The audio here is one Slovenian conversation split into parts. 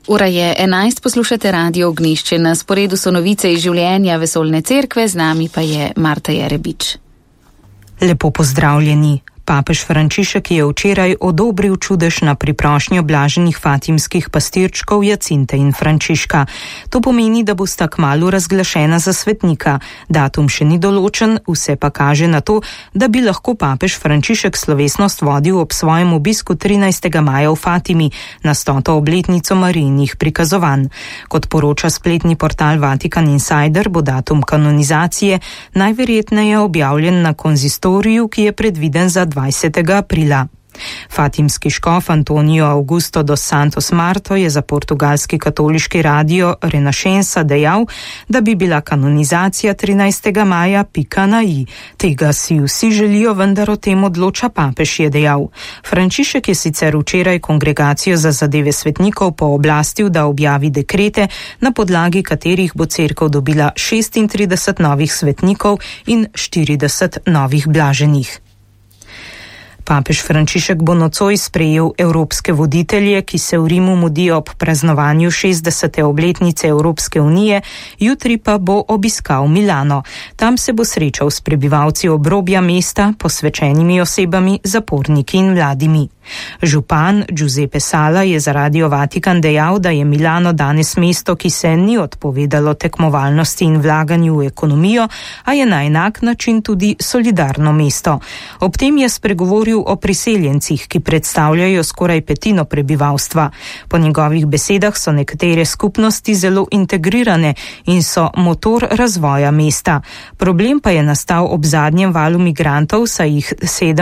Ura je 11, poslušate Radio Ognjišče. Na sporedu so novice iz življenja Vesoljne cerkve, z nami pa je Marta Jerebič. Lepo pozdravljeni. Papež Frančišek je včeraj odobril čudež na priprošnjo blaženih fatimskih pastirčkov Jacinte in Frančiška. To pomeni, da bosta kmalu razglašena za svetnika. Datum še ni določen, vse pa kaže na to, da bi lahko papež Frančišek slovesnost vodil ob svojem obisku 13. maja v Fatimi na 100. obletnico Marijinih prikazovanj. Kot poroča spletni portal Vatikan Insider, bo datum kanonizacije najverjetneje objavljen na konzistoriju, ki je predviden za 20. aprila. Fatimski škof Antonio Augusto dos Santos Marto je za portugalski katoliški radio Renascença dejal, da bi bila kanonizacija 13. maja pika na i. Tega si vsi želijo, vendar o tem odloča papež, je dejal. Frančišek je sicer včeraj kongregacijo za zadeve svetnikov pooblastil, da objavi dekrete, na podlagi katerih bo cerkev dobila 36 novih svetnikov in 40 novih blaženih. Papež Frančišek bo nocoj sprejel evropske voditelje, ki se v Rimu mudijo ob praznovanju 60. obletnice Evropske unije, jutri pa bo obiskal Milano. Tam se bo srečal s prebivalci obrobja mesta, posvečenimi osebami, zaporniki in mladimi. Župan Giuseppe Sala je za Radio Vatikan dejal, da je Milano danes mesto, ki se ni odpovedalo tekmovalnosti in vlaganju v ekonomijo, a je na enak način tudi solidarno mesto. Ob tem je spregovoril o priseljencih, ki predstavljajo skoraj petino prebivalstva. Po njegovih besedah so nekatere skupnosti zelo integrirane in so motor razvoja mesta. Problem pa je nastal ob zadnjem valu migrantov, saj jih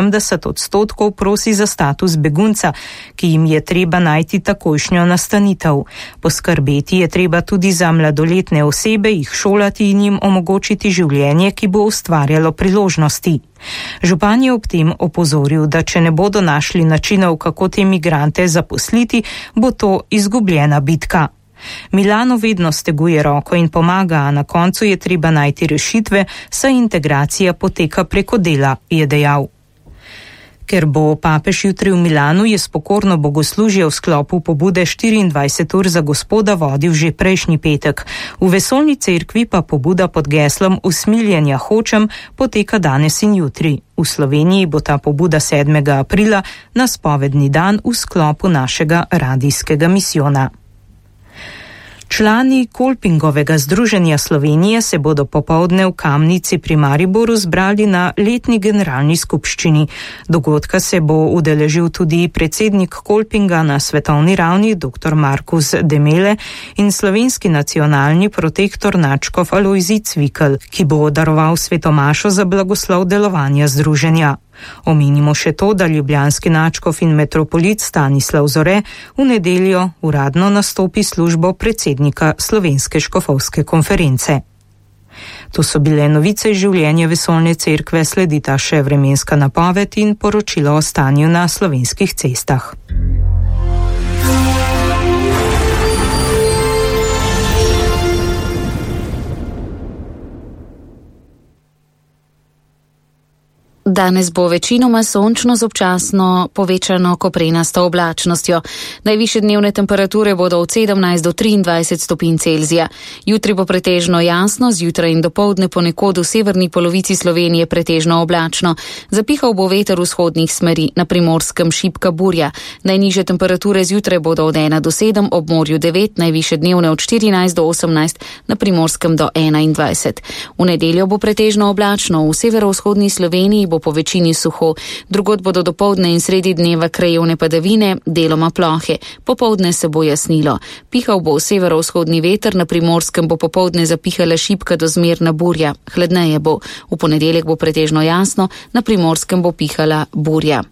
70% prosi za status begunca, ki jim je treba najti takojšnjo nastanitev. Poskrbeti je treba tudi za mladoletne osebe, jih šolati in jim omogočiti življenje, ki bo ustvarjalo priložnosti. Župan je ob tem opozoril, da če ne bodo našli načinov, kako te migrante zaposliti, bo to izgubljena bitka. Milano vedno steguje roko in pomaga, a na koncu je treba najti rešitve, saj integracija poteka preko dela, je dejal. Ker bo papež jutri v Milanu, je spokorno bogoslužje v sklopu pobude 24 ur za Gospoda vodil že prejšnji petek. V Vesoljni cerkvi pa pobuda pod geslom Usmiljenja hočem poteka danes in jutri. V Sloveniji bo ta pobuda 7. aprila na spovedni dan v sklopu našega radijskega misijona. Člani Kolpingovega združenja Slovenije se bodo popoldne v Kamnici pri Mariboru zbrali na letni generalni skupščini. Dogodka se bo udeležil tudi predsednik Kolpinga na svetovni ravni dr. Markus Demele in slovenski nacionalni protektor nadškof Alojzij Cvikl, ki bo daroval svetomašo za blagoslov delovanja združenja. Omenimo še to, da ljubljanski nadškof in metropolit Stanislav Zore v nedeljo uradno nastopi službo predsednika Slovenske škofovske konference. To so bile novice iz življenja Vesoljne cerkve, sledita še vremenska napoved in poročilo o stanju na slovenskih cestah. Danes bo večinoma sončno z občasno povečano koprenasto oblačnostjo. Najvišje dnevne temperature bodo od 17 do 23 stopinj Celzija. Jutri bo pretežno jasno, zjutraj in dopoldne ponekod v severni polovici Slovenije pretežno oblačno. Zapihal bo veter vzhodnih smeri, na Primorskem šibka burja. Najnižje temperature zjutraj bodo od 1 do 7, ob morju 9, najvišje dnevne od 14 do 18, na Primorskem do 21. V nedeljo bo pretežno oblačno, v severovzhodni Sloveniji bo po večini suho, drugod bodo dopoldne in sredi dneva krajevne padavine, deloma plohe. Popoldne se bo jasnilo. Pihal bo severovzhodni veter, na Primorskem bo popoldne zapihala šibka do zmerna burja. Hladneje bo. V ponedeljek bo pretežno jasno, na Primorskem bo pihala burja.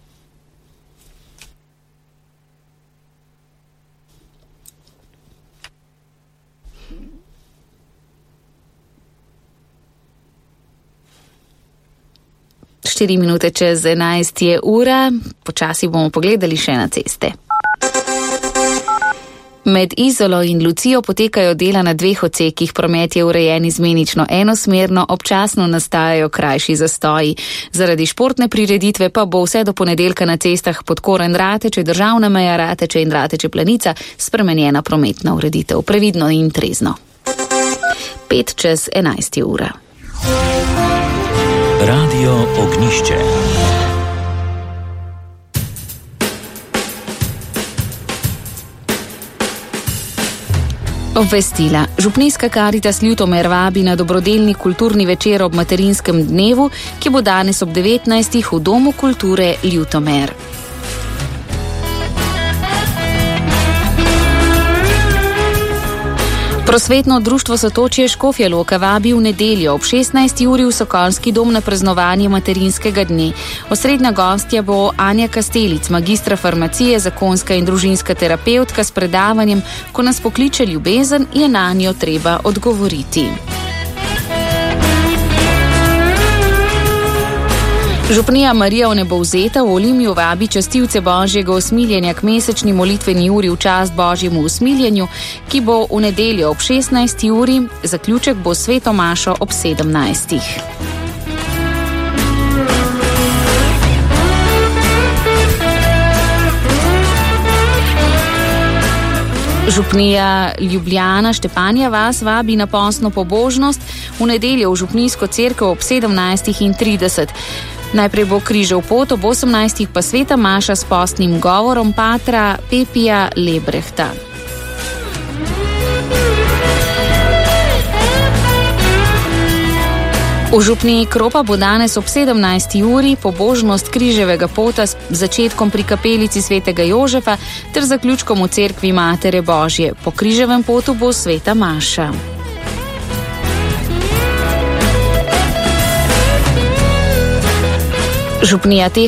Štiri minute čez 11 je ura, počasi bomo pogledali še na ceste. Med Izolo in Lucijo potekajo dela na 2 odsekih, promet je urejen izmenično enosmerno, občasno nastajajo krajši zastoji. Zaradi športne prireditve pa bo vse do ponedeljka na cestah Podkoren Rateče, Državna meja Rateče in Rateče Planica spremenjena prometna ureditev. Previdno in trezno. 5:11. Radio Ognišče. Obvestila. Župnijska Karitas Ljutomer vabi na dobrodelni kulturni večer ob materinskem dnevu, ki bo danes ob 19. v Domu kulture Ljutomer. Prosvetno društvo Sotočje Škofja Loka vabi v nedeljo ob 16. uri v Sokolski dom na praznovanje materinskega dne. Osrednja gostja bo Anja Kastelic, magistra farmacije, zakonska in družinska terapevtka s predavanjem Ko nas pokliče ljubezen, je nanjo treba odgovoriti. Župnija Marija Vnebovzeta v Olimju vabi častilce Božjega usmiljenja k mesečni molitveni uri v čast Božjemu usmiljenju, ki bo v nedeljo ob 16. uri, zaključek bo sveto mašo ob 17. Župnija Ljubljana Štepanja vas vabi na postno pobožnost v nedeljo v župnijsko cerkev ob 17:30. Najprej bo križev pot, ob 18. pa sveta maša s postnim govorom patra Pepija Lebrehta. V župniji Kropa bo danes ob 17. uri pobožnost križevega pota s začetkom pri kapelici svetega Jožefa ter zaključkom v cerkvi Matere Božje. Po križevem potu bo sveta maša. Župnija